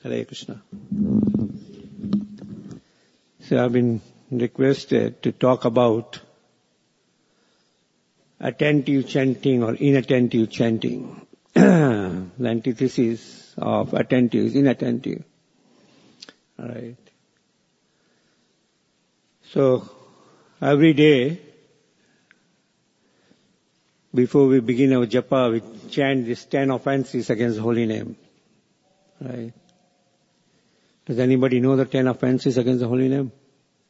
Hare Krishna. So I've been requested to talk about attentive chanting or inattentive chanting. The antithesis of attentive is inattentive. All right. So every day, before we begin our japa, we chant these 10 offenses against the holy name. Right? Does anybody know the 10 offenses against the holy name?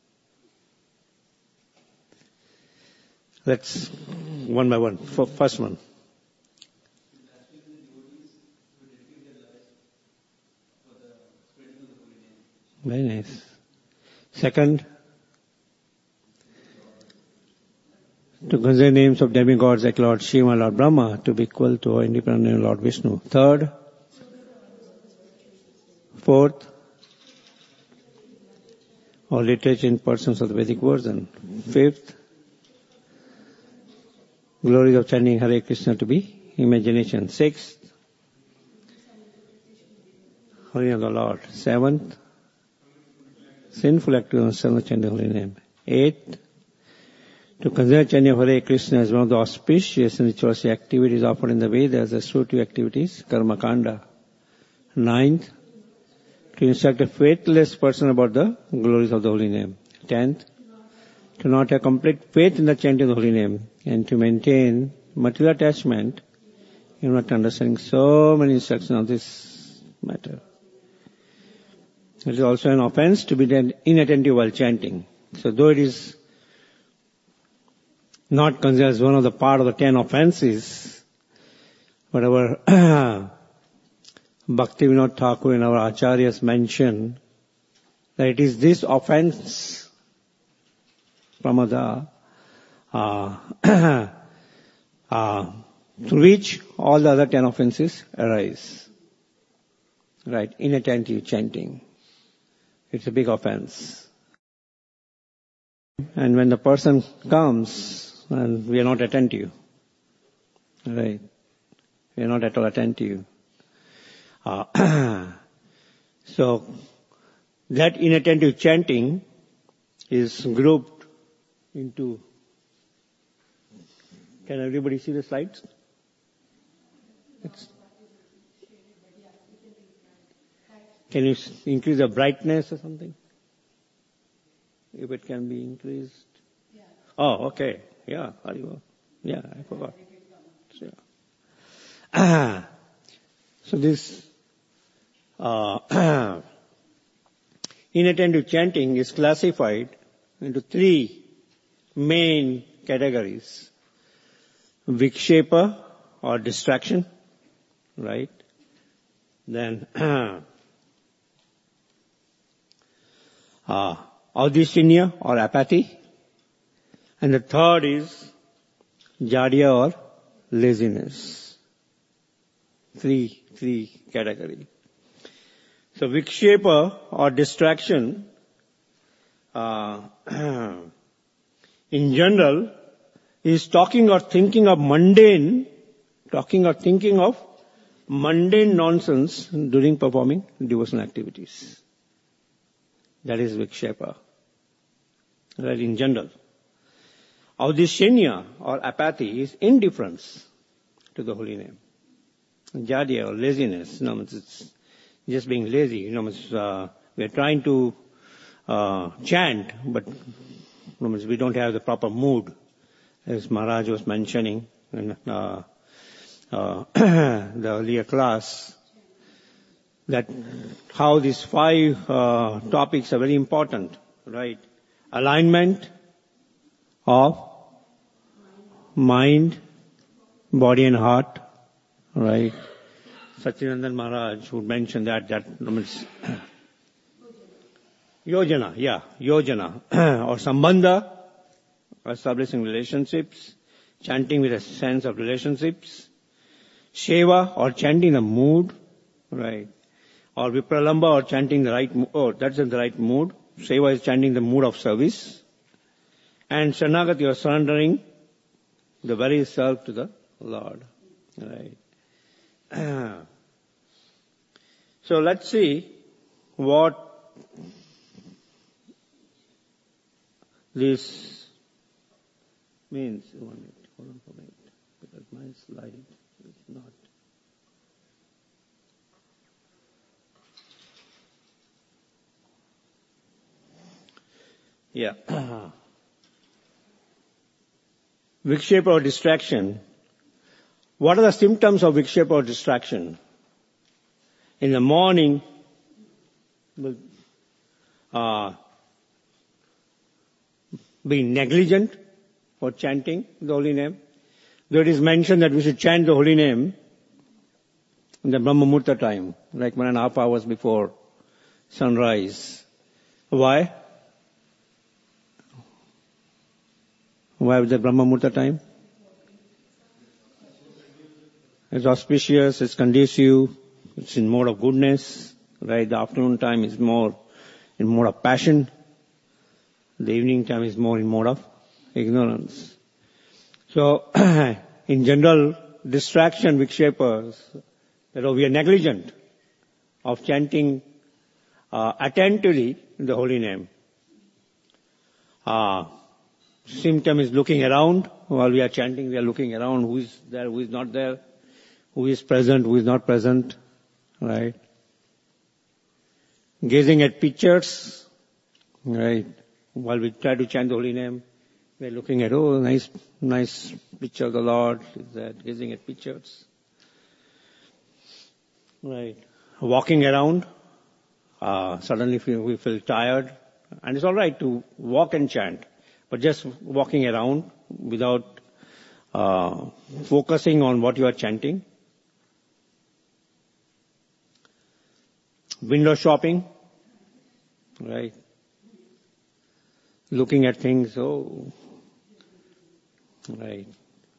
Let's one by one. First one. Very nice. Second, to consider names of demigods like Lord Shiva, Lord Brahma to be equal to or independent of Lord Vishnu. Third, fourth, or literature in persons of the Vedic version. Fifth, glories of chanting Hare Krishna to be imagination. Sixth, holy name of the Lord. Seventh, sinful actions of chanting holy name. Eighth, to consider chanting of Hare Krishna as one of the auspicious and ritualistic activities offered in the Vedas as fruitive activities, karma kanda. Ninth, to instruct a faithless person about the glories of the holy name. 10th, to not have complete faith in the chanting of the holy name and to maintain material attachment in not understanding so many instructions of this matter. It is also an offense to be inattentive while chanting. So though it is not considered as one of the part of the 10 offenses, but our Bhaktivinoda Thakur and our acharyas mention that it is this offense from through which all the other 10 offenses arise. Right, inattentive chanting. It's a big offense. And when the person comes and we are not attentive, right, we are not at all attentive. So that inattentive chanting is grouped into, can everybody see the slides? Can you increase the brightness or something? If it can be increased. Yeah. Oh, okay. Yeah, yeah, I forgot. So this inattentive chanting is classified into 3 main categories. Vikshepa or distraction, right? Then Audicinia or apathy. And the third is Jadya or laziness. 3 category. So Vikshepa or distraction, in general, is talking or thinking of mundane nonsense during performing devotional activities. That is Vikshepa. Right, in general. Audicinia or apathy is indifference to the holy name. Jadya or laziness, it's just being lazy. We are trying to chant, but we don't have the proper mood, as Maharaj was mentioning in the earlier class, that how these 5 topics are very important, right? Alignment of mind, body and heart, right? Satchidanand Maharaj would mention that means yojana, or sambandha, establishing relationships, chanting with a sense of relationships, seva or chanting the mood, right? Or vipralamba or chanting the right mood, that's in the right mood. Seva is chanting the mood of service. And Sharanagati or surrendering the very self to the Lord, right? So let's see what this means. Hold on for a minute, because my slide is not. Yeah. Vikshepa or distraction. What are the symptoms of vikshepa or distraction? In the morning, being negligent for chanting the holy name. Though it is mentioned that we should chant the holy name in the Brahma Muhurta time, like 1.5 hours before sunrise. Why? Why the Brahma Muhurta time? It's auspicious, it's conducive, it's in mode of goodness, right? The afternoon time is more in mode of passion. The evening time is more in mode of ignorance. So, in general, distraction, vikshepas, we are negligent of chanting attentively the holy name. Symptom is looking around. While we are chanting, we are looking around. Who is there, who is not there? Who is present, who is not present? Right? Gazing at pictures. Right? While we try to chant the holy name, we are looking at, oh, nice picture of the Lord. Is that gazing at pictures? Right? Walking around. Suddenly we feel tired. And it's alright to walk and chant. But just walking around without focusing on what you are chanting. Window shopping, right? Looking at things, oh, right.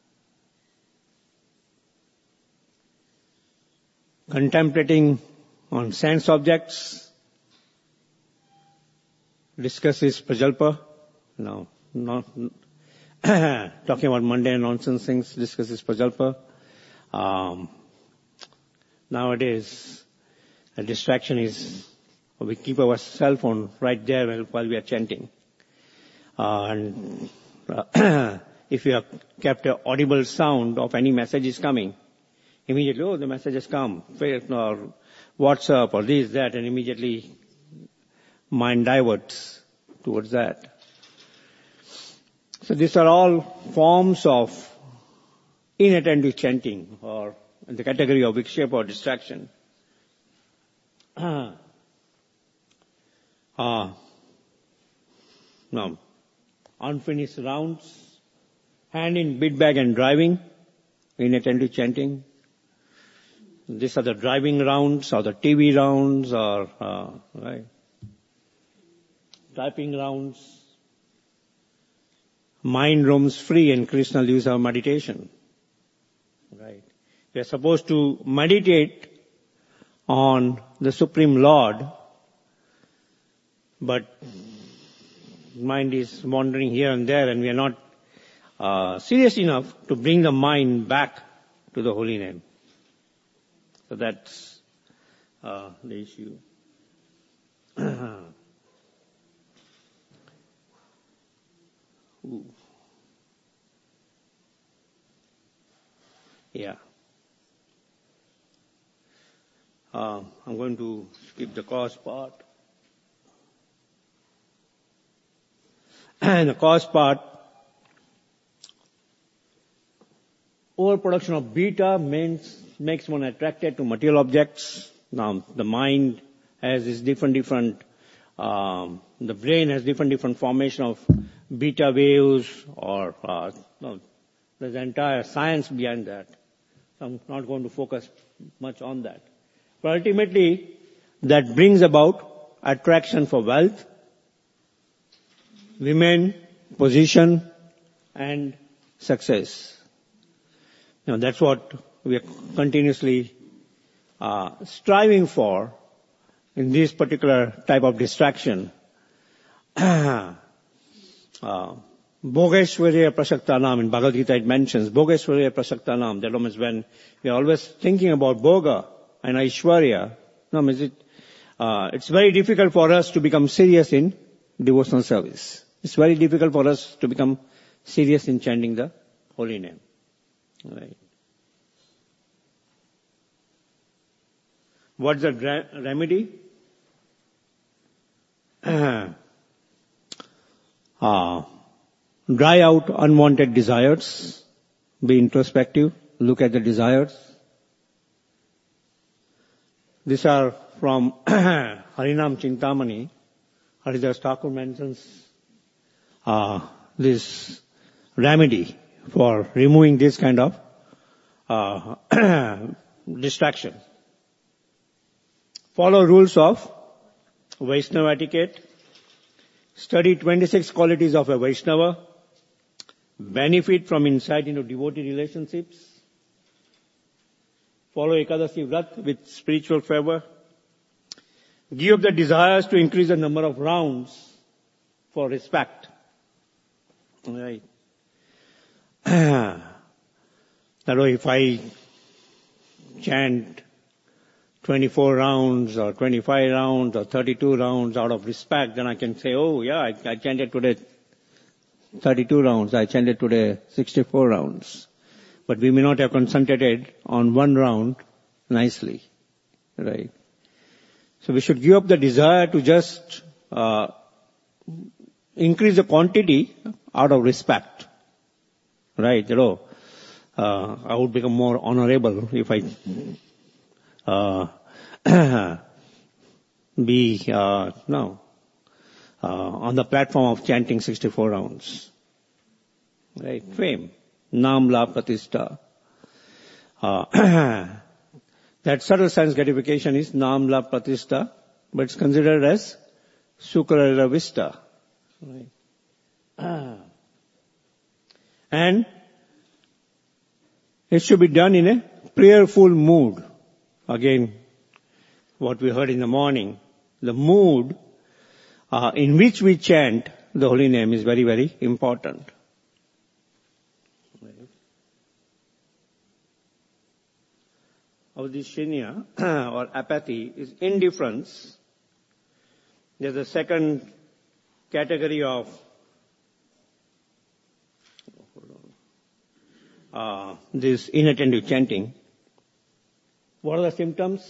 Contemplating on sense objects. Discusses prajalpa. No, not talking about mundane nonsense things. Discusses prajalpa. Nowadays, a distraction is we keep our cell phone right there while we are chanting. And if you have kept an audible sound of any message is coming, immediately, oh, the message has come, or WhatsApp or this, that, and immediately mind diverts towards that. So these are all forms of inattentive chanting, or in the category of vikshepa or distraction. Now, unfinished rounds, hand in bid bag and driving, inattentive chanting. These are the driving rounds, or the TV rounds, or right, typing rounds. Mind roams free and Krishna leaves our meditation. Right. We are supposed to meditate on the Supreme Lord, but mind is wandering here and there, and we are not serious enough to bring the mind back to the holy name. So that's the issue. Yeah. I'm going to skip the cause part. And the cause part, overproduction of beta makes one attracted to material objects. Now, the mind has this different, the brain has different formation of beta waves, or there's entire science behind that. So I'm not going to focus much on that. But ultimately, that brings about attraction for wealth, women, position, and success. Now, that's what we are continuously striving for in this particular type of distraction. Bhogeshwarya Prasaktanam, in Bhagavad Gita it mentions Bhogeshwarya Prasaktanam. That means when we are always thinking about Bhoga and Aishwarya, is it it's very difficult for us to become serious in devotional service. It's very difficult for us to become serious in chanting the holy name. Right. What's the remedy? Dry out unwanted desires. Be introspective. Look at the desires. These are from Harinam Chintamani. Haridas Thakur mentions this remedy for removing this kind of distraction. Follow rules of Vaishnava etiquette. Study 26 qualities of a Vaishnava. Benefit from insight into devotee relationships. Follow Ekadasi Vrat with spiritual fervor. Give up the desires to increase the number of rounds for respect. Right. That if I chant 24 rounds or 25 rounds or 32 rounds out of respect, then I can say, oh yeah, I chanted today 32 rounds, I chanted today 64 rounds. But we may not have concentrated on one round nicely. Right. So we should give up the desire to just increase the quantity out of respect. Right. I would become more honorable if I be on the platform of chanting 64 rounds. Right. Fame. Naam la pratishtha. That subtle sense gratification is Naam la pratishtha, but it's considered as Sukra vista. Right. And it should be done in a prayerful mood. Again, what we heard in the morning, the mood in which we chant the holy name is very, very important. Avdishenya or apathy is indifference. There's a second category of this inattentive chanting. What are the symptoms?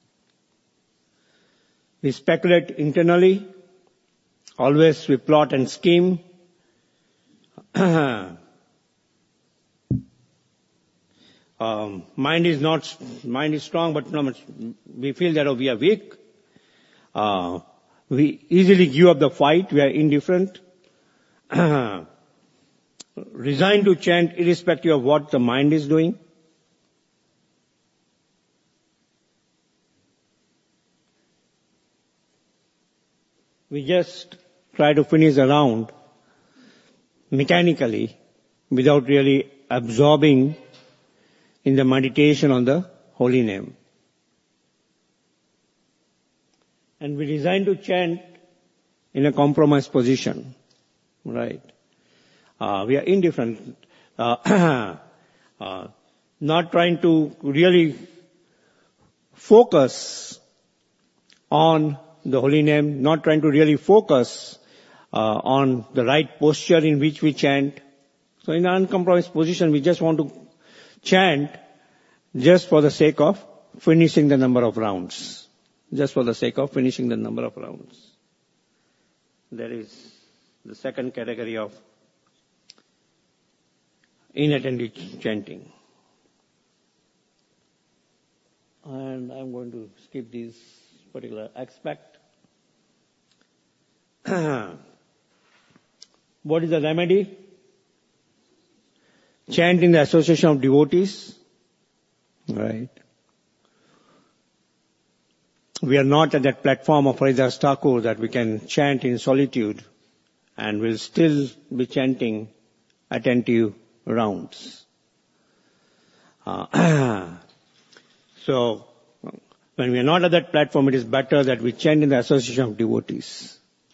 We speculate internally. Always we plot and scheme. Mind is strong, but we feel that we are weak. We easily give up the fight. We are indifferent. Resigned to chant irrespective of what the mind is doing. We just try to finish a round mechanically without really absorbing in the meditation on the holy name. And we resign to chant in a compromised position. Right. We are indifferent. Not trying to really focus on the holy name, not trying to really focus on the right posture in which we chant. So in an uncompromised position, we just want to chant just for the sake of finishing the number of rounds. Just for the sake of finishing the number of rounds. There is the second category of inattentive chanting. And I'm going to skip this particular aspect. What is the remedy? Chant in the association of devotees. Right. We are not at that platform of Haridas Thakur that we can chant in solitude and will still be chanting attentive rounds. So, when we are not at that platform, it is better that we chant in the association of devotees.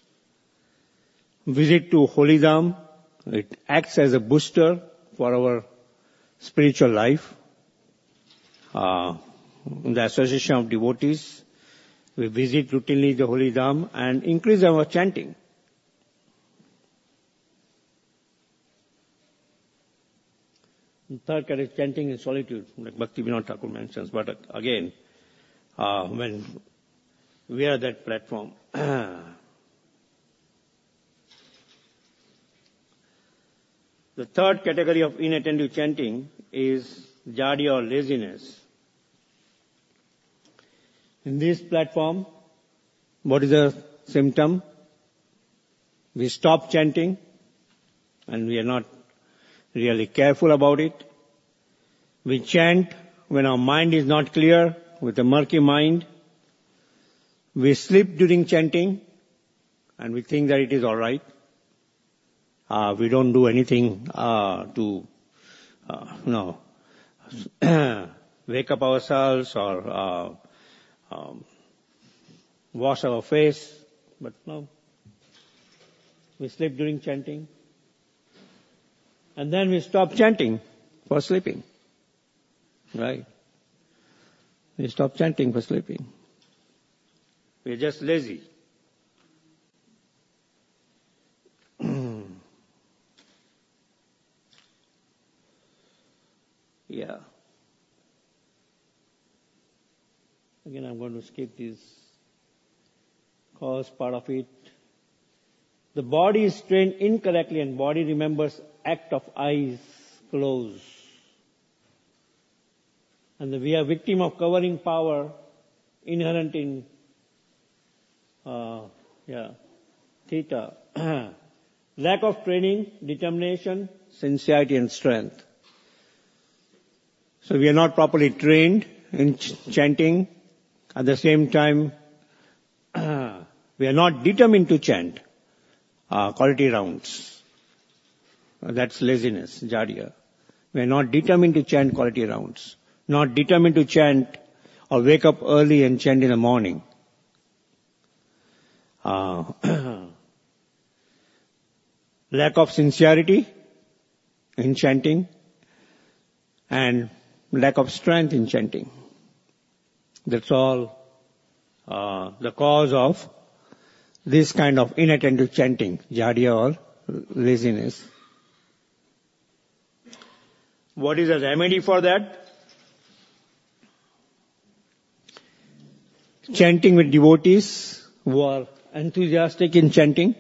Visit to Holy Dham. It acts as a booster for our spiritual life. The association of devotees We visit routinely the holy dham and increase our chanting. The third category is chanting in solitude, like Bhaktivinoda Thakur mentions. But again, when we are at that platform, the third category of inattentive chanting is jadya or laziness. In this platform, what is the symptom? We stop chanting and we are not really careful about it. We chant when our mind is not clear, with a murky mind. We sleep during chanting and we think that it is all right. We don't do anything to wake up ourselves or wash our face, but no. We sleep during chanting. And then we stop chanting for sleeping. Right? We stop chanting for sleeping. We're just lazy. Yeah. Again, I'm going to skip this cause part of it. The body is trained incorrectly and body remembers act of eyes closed. And we are victim of covering power inherent in theta. Lack of training, determination, sincerity and strength. So we are not properly trained in chanting. At the same time, we are not determined to chant quality rounds. That's laziness, jadya. We are not determined to chant quality rounds. Not determined to chant or wake up early and chant in the morning. Lack of sincerity in chanting and lack of strength in chanting. That's all the cause of this kind of inattentive chanting, jadya or laziness. What is the remedy for that? Chanting with devotees who are enthusiastic in chanting.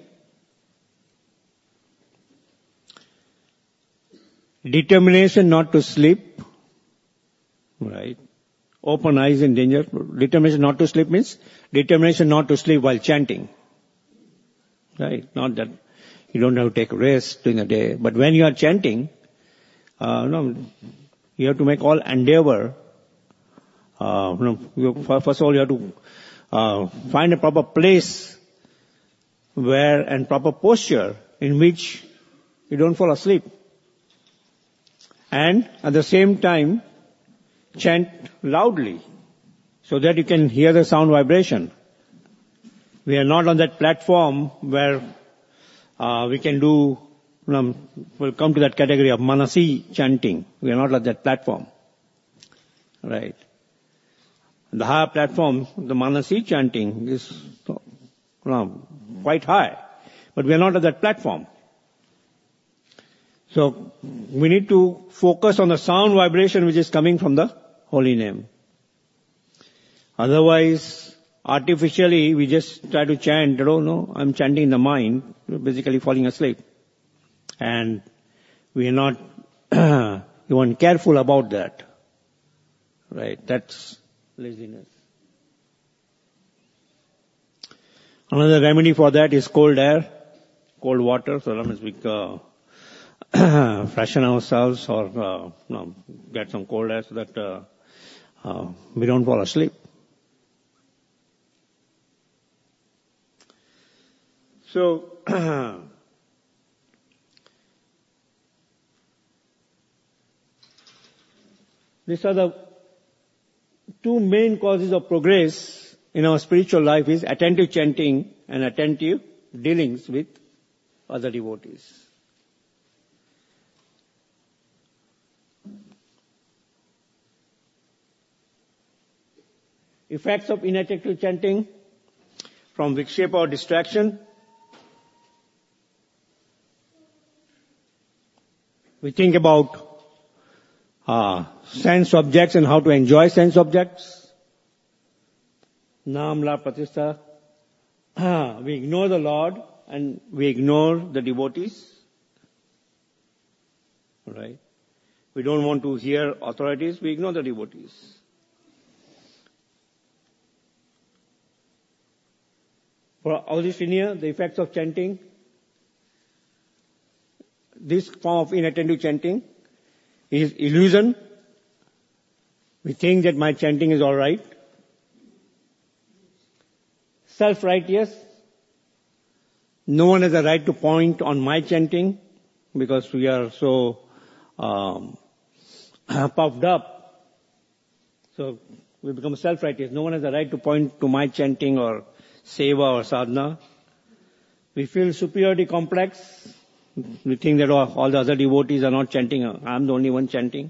Determination not to sleep. Right? Open eyes in danger. Determination not to sleep means determination not to sleep while chanting. Right? Not that you don't have to take rest during the day. But when you are chanting, you have to make all endeavor. First of all, you have to find a proper place and proper posture in which you don't fall asleep. And at the same time, chant loudly so that you can hear the sound vibration. We are not on that platform where we can do, we'll come to that category of manasi chanting. We are not on that platform. Right. The higher platform, the manasi chanting is quite high. But we are not on that platform. So we need to focus on the sound vibration which is coming from the holy name. Otherwise, artificially, we just try to chant, I'm chanting in the mind, basically falling asleep. And we are not even careful about that. Right? That's laziness. Another remedy for that is cold air, cold water. So that means we freshen ourselves or get some cold air so that we don't fall asleep. So, these are the two main causes of progress in our spiritual life is attentive chanting and attentive dealings with other devotees. Effects of ineffective chanting from vikshepa or distraction. We think about sense objects and how to enjoy sense objects. Nam la pratishtha. We ignore the Lord and we ignore the devotees. Right? We don't want to hear authorities, we ignore the devotees. For Augustinian, the effects of chanting, this form of inattentive chanting is illusion. We think that my chanting is all right. Self-righteous. No one has a right to point on my chanting because we are so puffed up. So we become self-righteous. No one has a right to point to my chanting or seva or sadhana. We feel superiority complex. We think that all the other devotees are not chanting. I'm the only one chanting.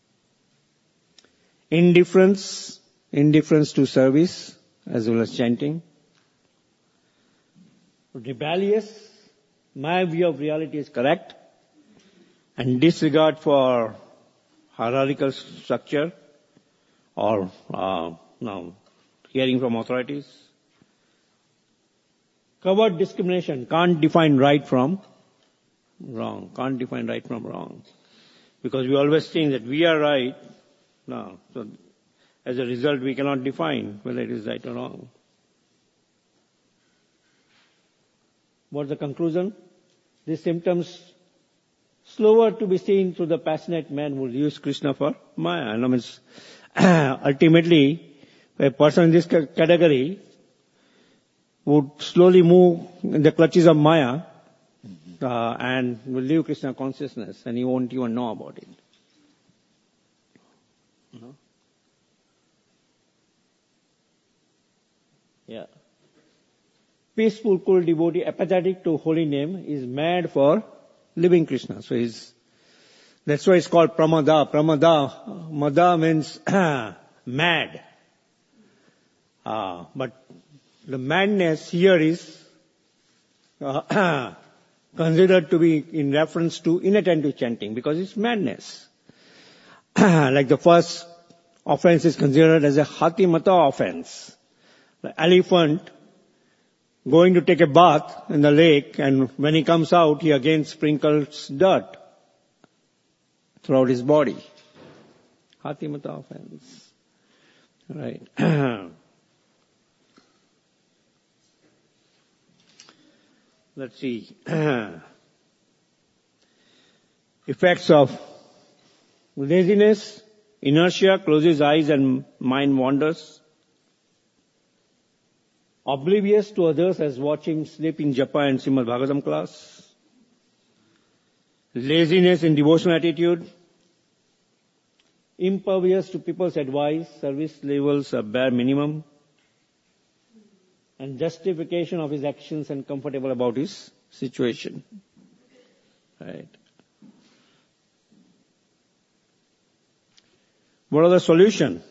Indifference to service as well as chanting. Rebellious, my view of reality is correct, and disregard for hierarchical structure or hearing from authorities. Covert discrimination, can't define right from wrong, because we always think that we are right. No, so as a result we cannot define whether it is right or wrong. What's the conclusion? These symptoms slower to be seen through the passionate man who use Krishna for Maya. Ultimately, a person in this category would slowly move in the clutches of Maya and will leave Krishna consciousness and he won't even know about it. No? Yeah. Peaceful, cool devotee, apathetic to holy name, is mad for living Krishna. So that's why it's called pramada. Mada means mad. But the madness here is considered to be in reference to inattentive chanting because it's madness. Like the first offense is considered as a hatimata offense. The elephant going to take a bath in the lake, and when he comes out, he again sprinkles dirt throughout his body. Hatimata offense. Right. Let's see. Effects of laziness, inertia, closes eyes and mind wanders. Oblivious to others as watching sleep in japa and Srimad Bhagavatam class. Laziness in devotional attitude. Impervious to people's advice, service levels are bare minimum. And justification of his actions and comfortable about his situation. Right. What are the solution?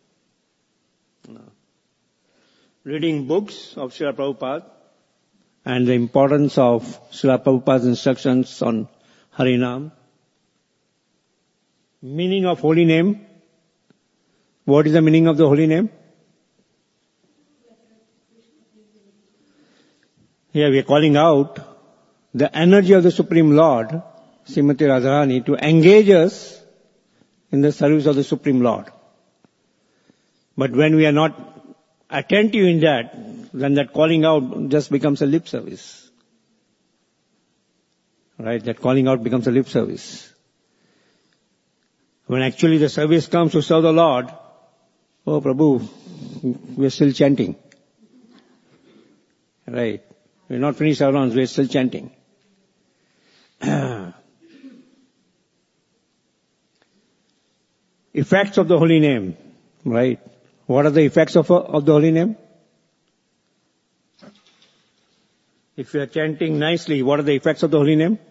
Reading books of Srila Prabhupada and the importance of Srila Prabhupada's instructions on Harinam. Meaning of holy name. What is the meaning of the holy name? Here we are calling out the energy of the Supreme Lord, Srimati Radharani, to engage us in the service of the Supreme Lord. But when we are not attentive in that, then that calling out just becomes a lip service. Right? That calling out becomes a lip service. When actually the service comes to serve the Lord, oh Prabhu, we are still chanting. Right? We are not finished our rounds, we are still chanting. Effects of the holy name. Right? What are the effects of the holy name? If you are chanting nicely, what are the effects of the holy name?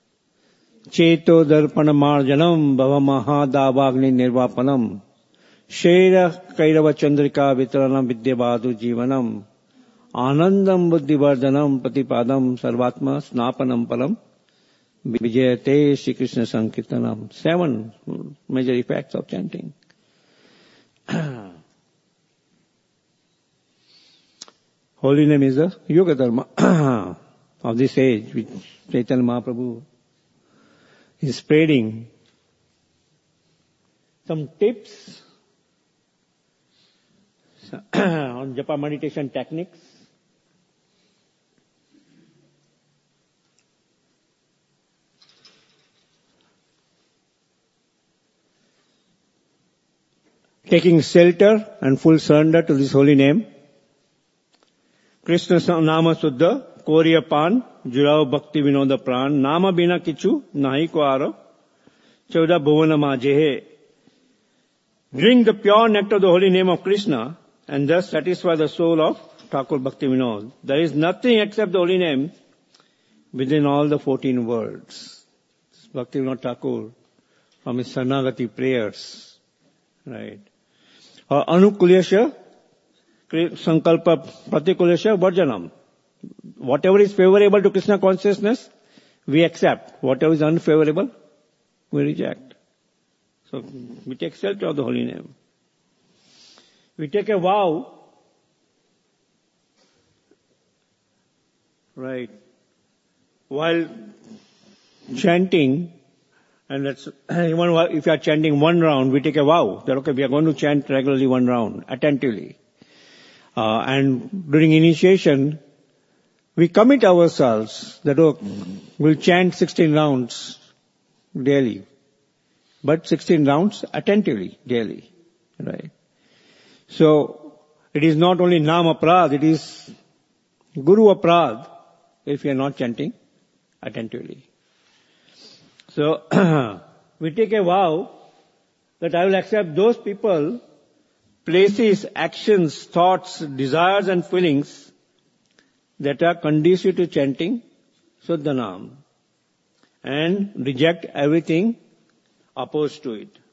Cheto darpana marjanam bhava mahadavagni nirvapanam Shaira Kairava Chandrika Vitranam Vidyabhadu Jivanam Anandam Buddhivardhanam Patipadam Sarvatma Snapanam Palam Vijayate Shri Krishna Sankirtanam. 7 major effects of chanting. Holy name is the Yoga Dharma of this age, which Chaitanya Mahaprabhu is spreading. Some tips on japa meditation techniques. Taking shelter and full surrender to this holy name. Krishna Nama Suddha, Koriya Pan, Jurao Bhakti Vinoda Pran, Nama Bina Kichu, Nahi Ko Aro, Chauda Bhuvana Majehe. Drink the pure nectar of the holy name of Krishna and thus satisfy the soul of Thakur Bhakti Vinod. There is nothing except the holy name within all the 14 worlds. Bhakti Vinod Thakur from his Sarnagati prayers. Right. Anukulyasya, Sankalpa Pratikulyasya, Varjanam. Whatever is favorable to Krishna consciousness, we accept. Whatever is unfavorable, we reject. So we take shelter of the holy name. We take a vow, right, while chanting, and that's, even if you are chanting one round, we take a vow that, okay, we are going to chant regularly one round, attentively. And during initiation, we commit ourselves that, we'll chant 16 rounds daily. But 16 rounds attentively, daily. Right? So, it is not only Nam Aprad, it is Guru Aprad if we are not chanting attentively. So, we take a vow that I will accept those people, places, actions, thoughts, desires and feelings that are conducive to chanting Suddha Nam and reject everything opposed to it.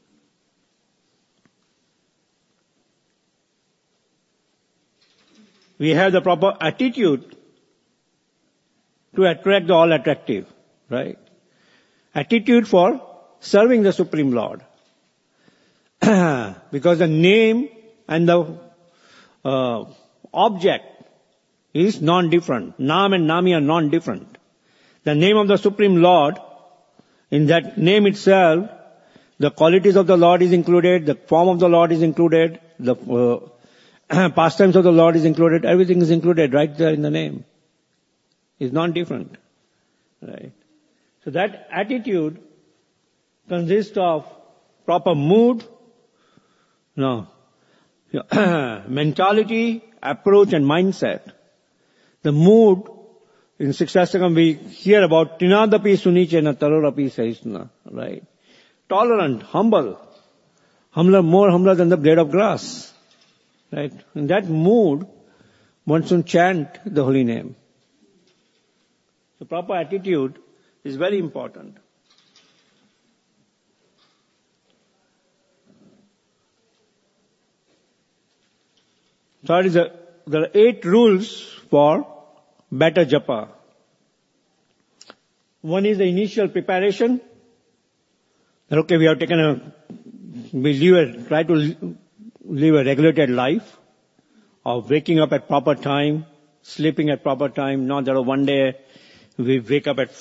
We have the proper attitude to attract the all attractive, right? Attitude for serving the Supreme Lord. Because the name and the object is non-different. Nam and Nami are non-different. The name of the Supreme Lord, in that name itself, the qualities of the Lord is included, the form of the Lord is included, the pastimes of the Lord is included, everything is included right there in the name. It's non-different. Right? So that attitude consists of proper mood, mentality, approach and mindset. The mood, in Sikshastakam we hear about Tinadapi Sunichena Tarorapi Sahisna, right? Tolerant, humble, more humbler than the blade of grass, right? In that mood, one should chant the holy name. So proper attitude is very important. Third is there are 8 rules for better japa. One is the initial preparation. Okay, we have try to live a regulated life of waking up at proper time, sleeping at proper time. Not that one day we wake up at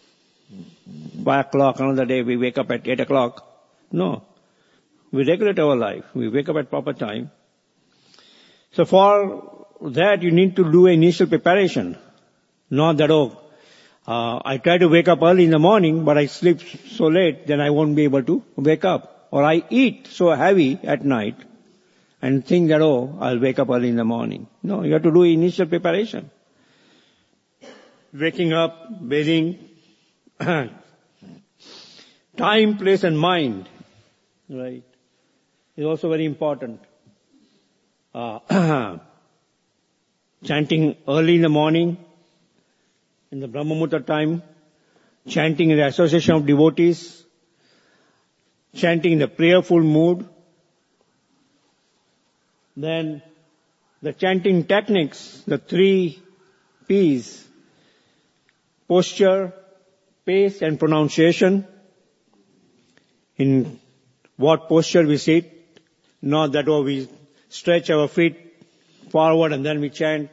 5 o'clock, another day we wake up at 8 o'clock. No. We regulate our life. We wake up at proper time. So for that you need to do initial preparation. Not that, I try to wake up early in the morning, but I sleep so late, then I won't be able to wake up. Or I eat so heavy at night and think that, I'll wake up early in the morning. No, you have to do initial preparation. Waking up, bathing, time, place and mind, right, is also very important. Chanting early in the morning, in the Brahma Muhurta time, chanting in the association of devotees, chanting in the prayerful mood, Then the chanting techniques, the 3 P's, posture, pace and pronunciation. In what posture we sit, not that we stretch our feet forward and then we chant,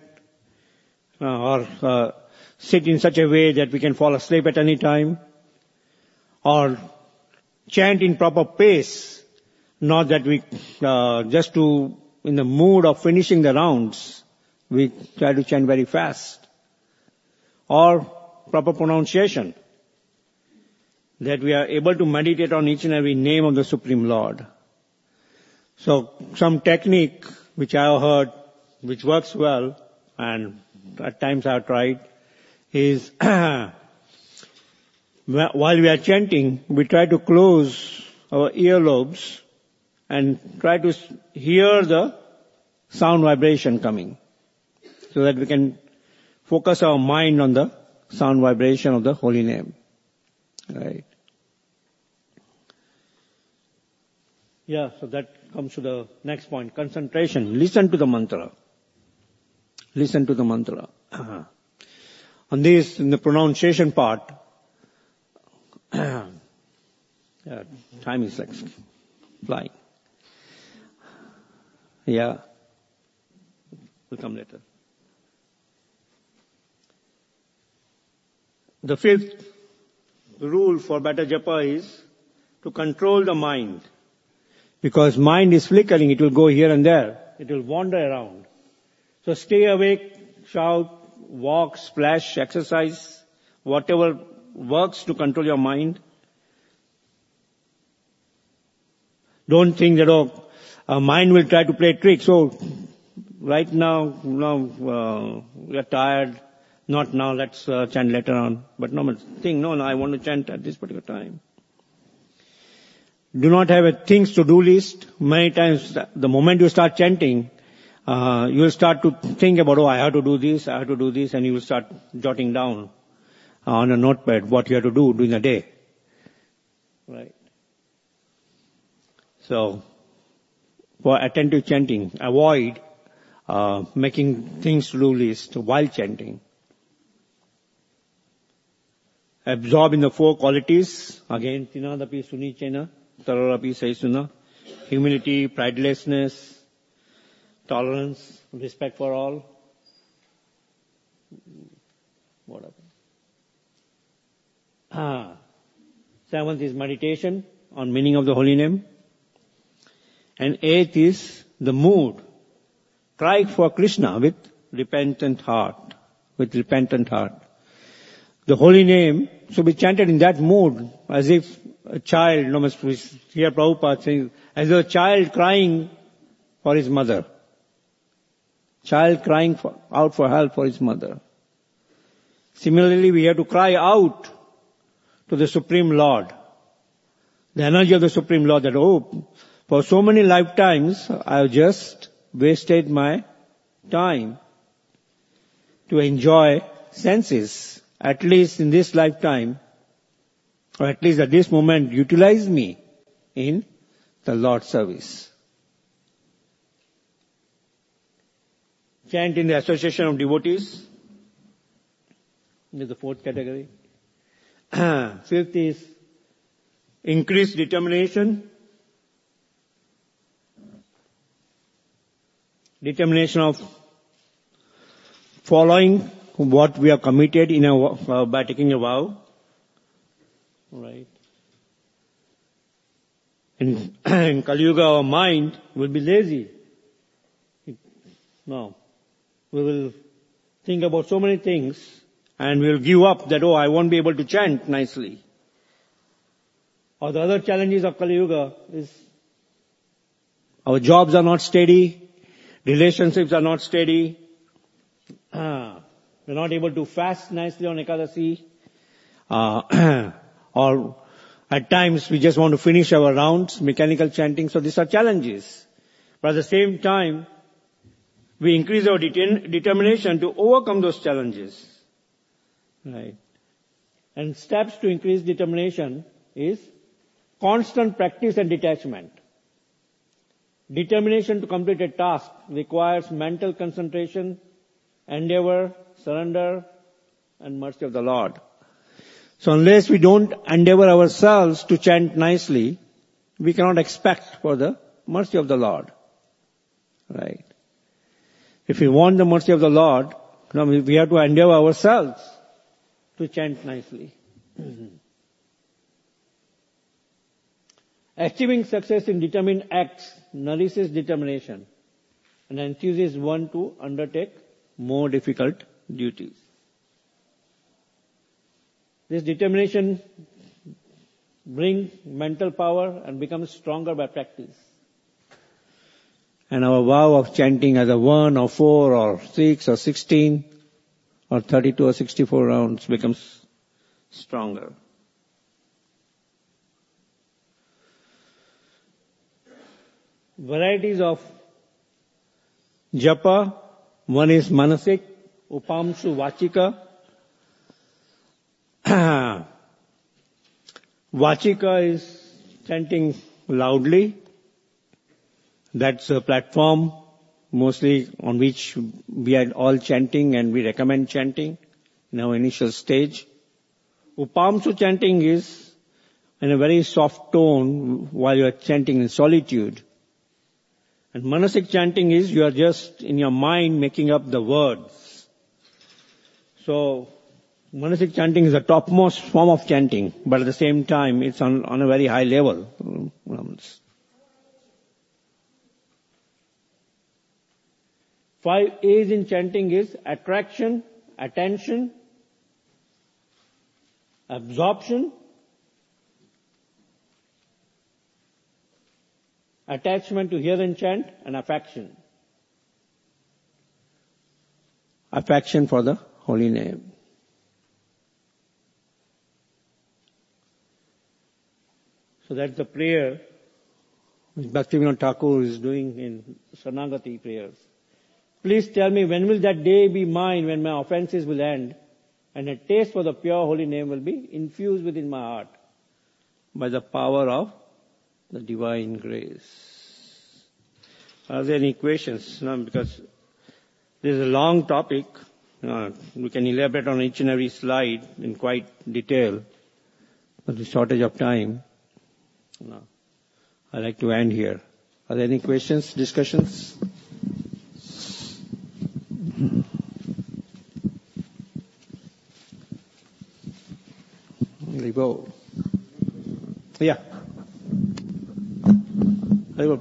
or sit in such a way that we can fall asleep at any time, or chant in proper pace, not that we just to in the mood of finishing the rounds, we try to chant very fast, or proper pronunciation, that we are able to meditate on each and every name of the Supreme Lord. So some technique which I have heard, which works well, and at times I have tried, is while we are chanting, we try to close our earlobes and try to hear the sound vibration coming, so that we can focus our mind on the sound vibration of the holy name. Right. Yeah, so that comes to the next point, concentration. Listen to the mantra. Listen to the mantra. On this, in the pronunciation part, time is like flying. Yeah. We'll come later. The 5th rule for better japa is to control the mind. Because mind is flickering, it will go here and there. It will wander around. So stay awake, shout, walk, splash, exercise, whatever works to control your mind. Don't think that, our mind will try to play tricks. So right now, we are tired. Not now, let's chant later on. But think, no, I want to chant at this particular time. Do not have a things to do list. Many times, the moment you start chanting, you will start to think about, I have to do this, and you will start jotting down on a notepad what you have to do during the day. Right. So, for attentive chanting, avoid making things to do list while chanting. Absorb in the 4 qualities. Again, tinadapi sunichena, tararapi saisuna. Humility, pridelessness, tolerance, respect for all. What happened? 7th is meditation on meaning of the holy name. And 8th is the mood. Cry for Krishna with repentant heart. The holy name should be chanted in that mood, as if a child, here Prabhupada saying, as a child crying for his mother. Child crying out for help for his mother. Similarly, we have to cry out to the Supreme Lord. The energy of the Supreme Lord that, for so many lifetimes, I have just wasted my time to enjoy senses. At least in this lifetime, or at least at this moment, utilize me in the Lord's service. Chant in the association of devotees. This is the 4th category. 5th is increased determination. Determination of following what we are committed by taking a vow. Right. In Kali Yuga, our mind will be lazy. No. We will think about so many things and we will give up that, I won't be able to chant nicely. Or the other challenges of Kali Yuga is our jobs are not steady, relationships are not steady, we're not able to fast nicely on Ekadasi, or at times we just want to finish our rounds, mechanical chanting. So these are challenges. But at the same time, we increase our determination to overcome those challenges. Right. And steps to increase determination is constant practice and detachment. Determination to complete a task requires mental concentration, endeavor, surrender, and mercy of the Lord. So unless we don't endeavor ourselves to chant nicely, we cannot expect for the mercy of the Lord. Right? If we want the mercy of the Lord, we have to endeavor ourselves to chant nicely. Achieving success in determined acts nourishes determination and enthuses one to undertake more difficult duties. This determination brings mental power and becomes stronger by practice. And our vow of chanting either 1 or 4 or 6 or 16 or 32 or 64 rounds becomes stronger. Varieties of japa. One is manasik, upamsu vachika. Vachika is chanting loudly. That's a platform mostly on which we are all chanting and we recommend chanting in our initial stage. Upamsu chanting is in a very soft tone while you are chanting in solitude. And manasik chanting is you are just in your mind making up the words. So manasik chanting is the topmost form of chanting, but at the same time it's on a very high level. 5 A's in chanting is attraction, attention, absorption, attachment to hear and chant, and affection. Affection for the holy name. So that's the prayer which Bhaktivinoda Thakur is doing in Saranagati prayers. Please tell me when will that day be mine when my offenses will end and a taste for the pure holy name will be infused within my heart by the power of the divine grace. Are there any questions? No, because this is a long topic. We can elaborate on each and every slide in quite detail, but the shortage of time. No. I'd like to end here. Are there any questions, discussions? Go. Yeah. Hare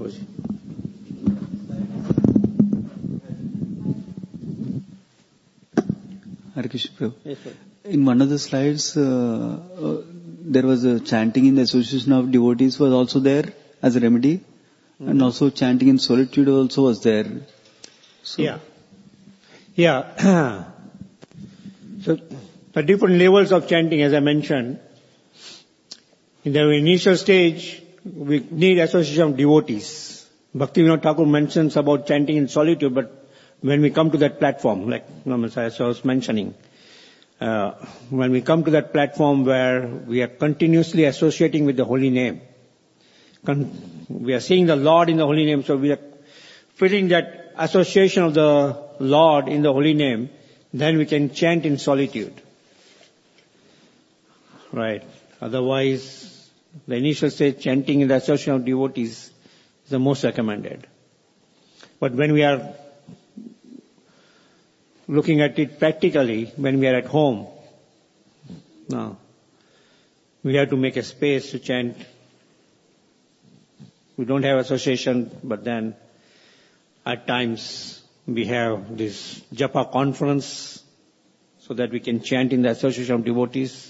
Krishna. Yes, sir. In one of the slides, there was a chanting in the association of devotees was also there as a remedy, and also chanting in solitude also was there. So, yeah. So the different levels of chanting, as I mentioned, in the initial stage, we need association of devotees. Bhaktivinoda Thakur mentions about chanting in solitude, but when we come to that platform, like as I was mentioning, when we come to that platform where we are continuously associating with the holy name, we are seeing the Lord in the holy name, so we are feeling that association of the Lord in the holy name, then we can chant in solitude. Right. Otherwise, the initial stage chanting in the association of devotees is the most recommended. But when we are looking at it practically, when we are at home, we have to make a space to chant. We don't have association, but then at times we have this japa conference so that we can chant in the association of devotees.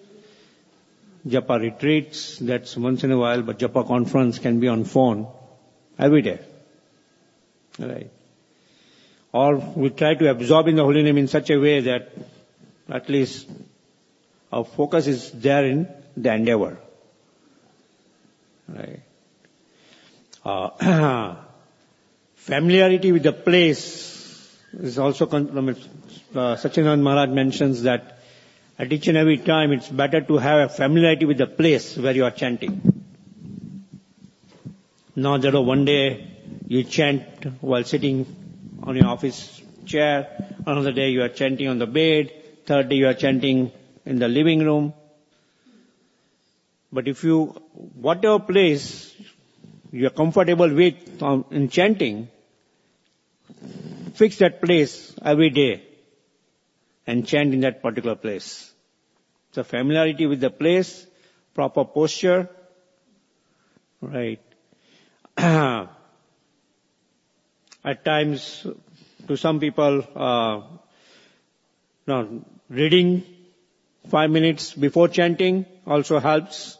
Japa retreats, that's once in a while, but japa conference can be on phone every day. Right. Or we try to absorb in the holy name in such a way that at least our focus is there in the endeavor. Right. Familiarity with the place is also, Sachinand Maharaj mentions that at each and every time it's better to have a familiarity with the place where you are chanting. Not that one day you chant while sitting on your office chair. Another day you are chanting on the bed. Third day you are chanting in the living room. But if you, whatever place you are comfortable with in chanting, fix that place every day and chant in that particular place. So familiarity with the place, proper posture, right. At times, to some people, reading 5 minutes before chanting also helps.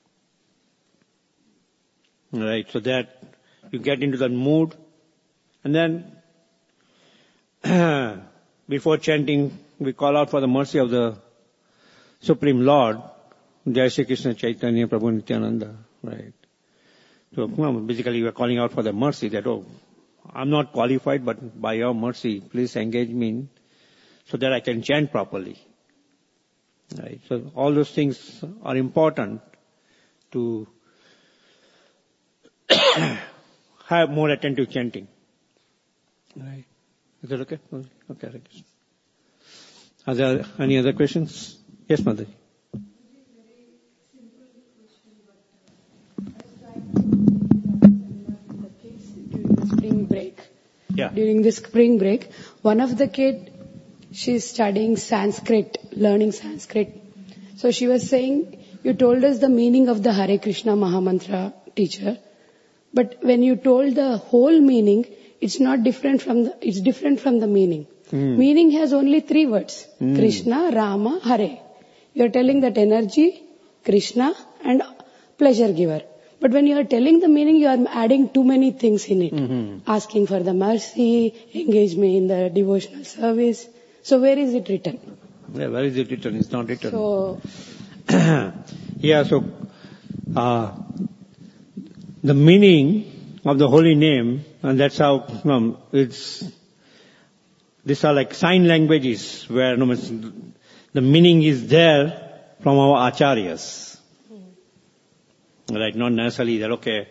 Right, so that you get into that mood. And then, before chanting, we call out for the mercy of the Supreme Lord, Jai Shri Krishna Chaitanya Prabhu Nityananda, right. So basically we are calling out for the mercy that, I'm not qualified, but by your mercy, please engage me so that I can chant properly. Right. So all those things are important to have more attentive chanting. Right. Is that okay? Okay. Are there any other questions? Yes, Mother. Spring break. Yeah. During the spring break, one of the kids, she's studying Sanskrit, learning Sanskrit. So she was saying, you told us the meaning of the Hare Krishna Mahamantra, teacher. But when you told the whole meaning, it's different from the meaning. Meaning has only 3 words. Krishna, Rama, Hare. You're telling that energy, Krishna and pleasure giver. But when you are telling the meaning, you are adding too many things in it. Asking for the mercy, engage me in the devotional service. So where is it written? Yeah, where is it written? It's not written. So, the meaning of the holy name, and that's how these are like sign languages where the meaning is there from our acharyas. Right, not necessarily that,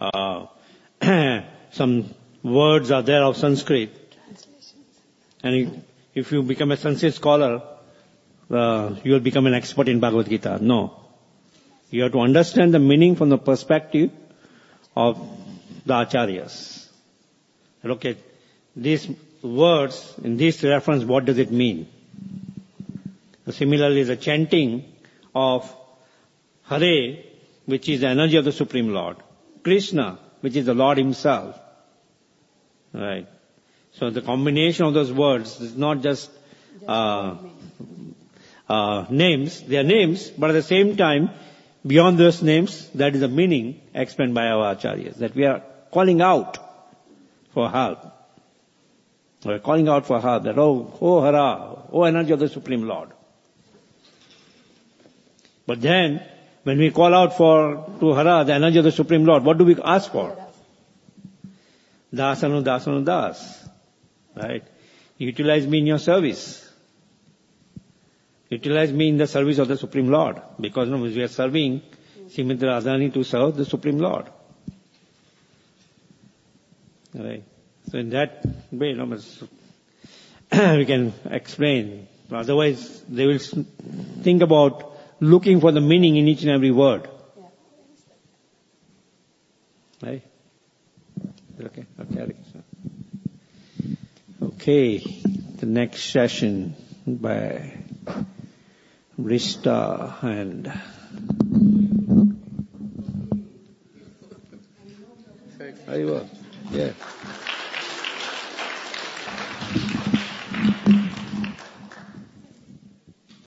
some words are there of Sanskrit. And if you become a Sanskrit scholar, you will become an expert in Bhagavad Gita. No. You have to understand the meaning from the perspective of the acharyas. These words, in this reference, what does it mean? Similarly, the chanting of Hare, which is the energy of the Supreme Lord. Krishna, which is the Lord Himself. Right. So the combination of those words is not just names. They are names, but at the same time, beyond those names, that is the meaning explained by our acharyas. That we are calling out for help. We are calling out for help. That, oh Hara, oh energy of the Supreme Lord. But then, when we call out to Hara, the energy of the Supreme Lord, what do we ask for? Dasanu, dasanu, das. Right? Utilize me in your service. Utilize me in the service of the Supreme Lord. Because we are serving Srimati Radharani to serve the Supreme Lord. Right? So in that way, we can explain. Otherwise, they will think about looking for the meaning in each and every word. Right? Okay. The next session by Rishta and Hariva. Yeah.